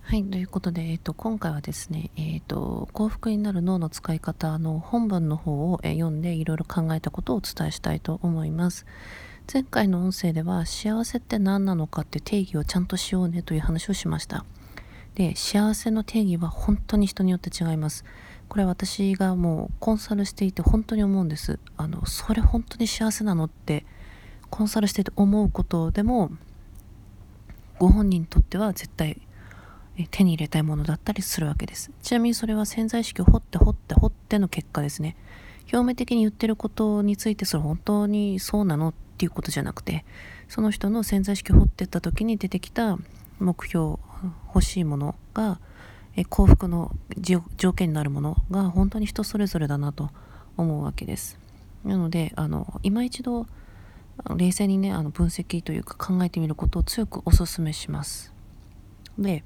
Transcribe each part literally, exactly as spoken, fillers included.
はい、ということで、えっと、今回はですね、えっと、幸福になる脳の使い方の本文の方をえ読んでいろいろ考えたことをお伝えしたいと思います。前回の音声では幸せって何なのかって定義をちゃんとしようねという話をしました。で、幸せの定義は本当に人によって違います。これは私がもうコンサルしていて本当に思うんです。あの、それ本当に幸せなのってコンサルしていて思うことでも、ご本人にとっては絶対手に入れたいものだったりするわけです。ちなみにそれは潜在意識を掘って掘って掘っての結果ですね。表面的に言ってることについてそれ本当にそうなのっていうことじゃなくて、その人の潜在意識を掘っていった時に出てきた目標、欲しいものがえ幸福の条件になるものが本当に人それぞれだなと思うわけです。なのであの今一度冷静にねあの分析というか考えてみることを強くお勧めします。で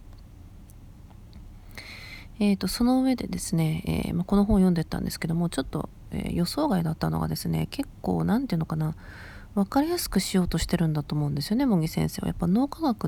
えーと、その上でですね、えーまあ、この本を読んでったんですけども、ちょっと、えー予想外だったのがですね、結構なんていうのかな、分かりやすくしようとしてるんだと思うんですよね、茂木先生は。やっぱ脳科学って、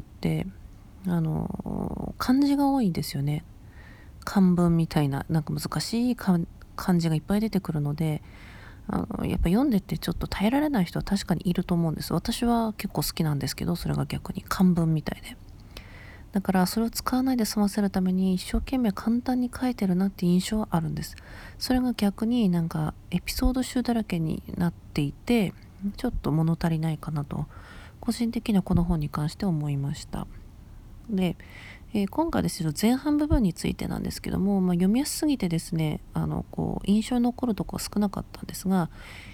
あのー漢字が多いんですよね。漢文みたいな、なんか難しい漢漢字がいっぱい出てくるので、あのやっぱ読んでてちょっと耐えられない人は確かにいると思うんです。私は結構好きなんですけど、それが逆に漢文みたいで。だからそれを使わないで済ませるために一生懸命簡単に書いてるなって印象はあるんです。それが逆になんかエピソード集だらけになっていて、ちょっと物足りないかなと個人的にはこの本に関して思いました。で、えー今回ですけど前半部分についてなんですけども、まあ、読みやすすぎてですねあのこう印象に残るところは少なかったんですが、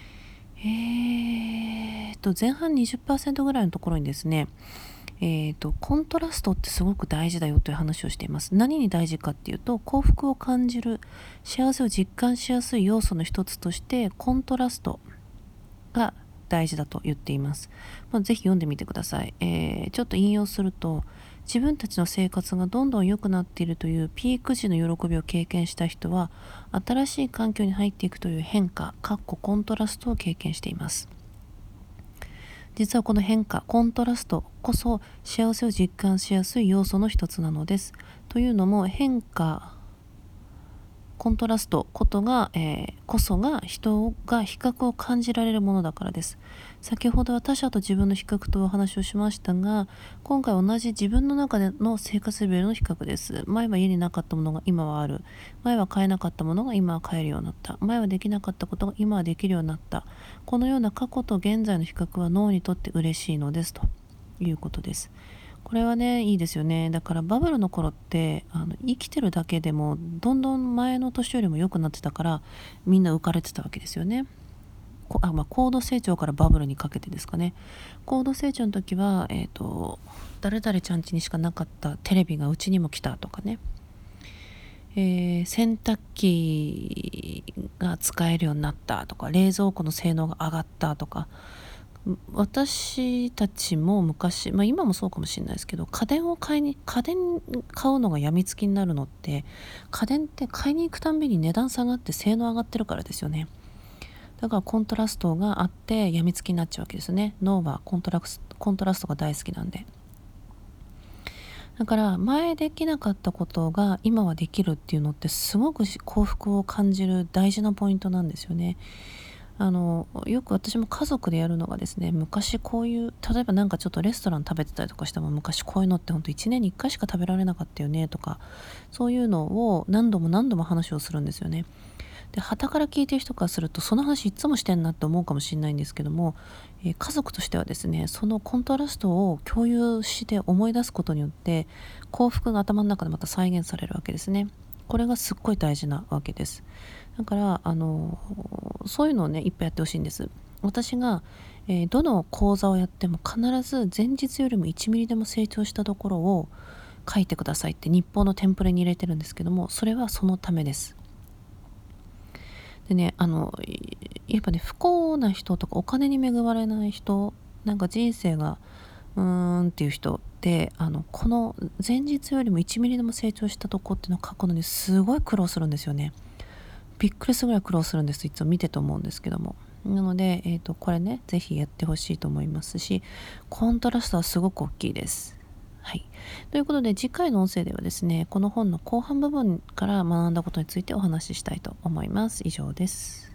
えー、と前半にじゅっパーセントぐらいのところにですねえーと、コントラストってすごく大事だよという話をしています。何に大事かっていうと、幸福を感じる、幸せを実感しやすい要素の一つとして、コントラストが大事だと言っています。まあ、ぜひ読んでみてください。えーちょっと引用すると、自分たちの生活がどんどん良くなっているというピーク時の喜びを経験した人は、新しい環境に入っていくという変化、かっこコントラストを経験しています。実はこの変化、コントラストこそ幸せを実感しやすい要素の一つなのです。というのも変化、コントラストことが、えーこそが人が比較を感じられるものだからです。先ほどは他者と自分の比較というお話をしましたが、今回は同じ自分の中での生活レベルの比較です。前は家になかったものが今はある。前は買えなかったものが今は買えるようになった。前はできなかったことが今はできるようになった。このような過去と現在の比較は脳にとって嬉しいのですということです。これはねいいですよね。だからバブルの頃ってあの生きてるだけでもどんどん前の年よりも良くなってたからみんな浮かれてたわけですよね。こあ、まあ、高度成長からバブルにかけてですかね。高度成長の時は、えーと、誰々ちゃん家にしかなかったテレビがうちにも来たとかね、えー洗濯機が使えるようになったとか、冷蔵庫の性能が上がったとか、私たちも昔、まあ、今もそうかもしれないですけど、家電を買いに家電買うのがやみつきになるのって、家電って買いに行くたんびに値段下がって性能上がってるからですよね。だからコントラストがあってやみつきになっちゃうわけですね。脳はコントラスコントラストが大好きなんで。だから前できなかったことが今はできるっていうのってすごく幸福を感じる大事なポイントなんですよね。あのよく私も家族でやるのがですね、昔こういう例えばなんかちょっとレストラン食べてたりとかしても、昔こういうのってほんといちねんにいっかいしか食べられなかったよねとか、そういうのを何度も何度も話をするんですよね。で傍から聞いてる人からするとその話いつもしてんなって思うかもしれないんですけども、えー家族としてはですねそのコントラストを共有して思い出すことによって幸福が頭の中でまた再現されるわけですね。これがすっごい大事なわけです。だからあのそういうのをねいっぱいやってほしいんです。私が、えーどの講座をやっても必ず前日よりもいちミリでも成長したところを書いてくださいって日報のテンプレに入れてるんですけども、それはそのためです。でね、あの、やっぱね、不幸な人とかお金に恵まれない人、なんか人生が、うーんっていう人って、あの、この前日よりもいちミリでも成長したとこっていうのを書くのにすごい苦労するんですよね。びっくりするぐらい苦労するんです。いつも見てと思うんですけども。なので、えっと、これね、ぜひやってほしいと思いますし、コントラストはすごく大きいです。 はい。ということで、次回の音声ではですね、この本の後半部分から学んだことについてお話ししたいと思います。以上です。